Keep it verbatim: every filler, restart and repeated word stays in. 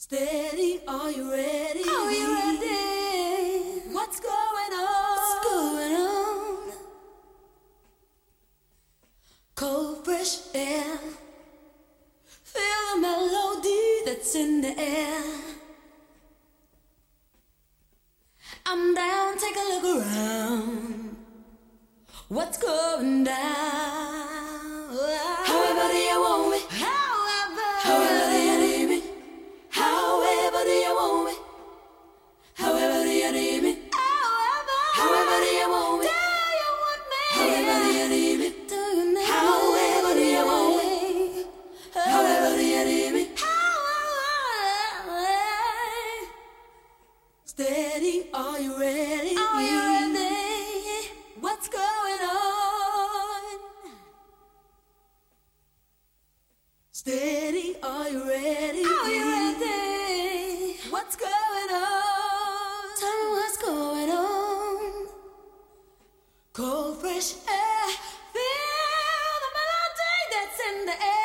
Steady, are you ready? Are you ready? What's going on? What's going on? Cold, fresh air. Feel the melody that's in the air. I'm down, take a look around. What's going down? However do you want me? However, However do you need me? however do you want me? However do you need me? However, However do you want me? do you want me? However do you need me? Do you need However do you want me? However do you need me? Steady, are you ready? Are you ready? What's going on? Steady, are you ready? Are you ready? What's going on? Tell me what's going on. Cold, fresh air. Feel the melody that's in the air.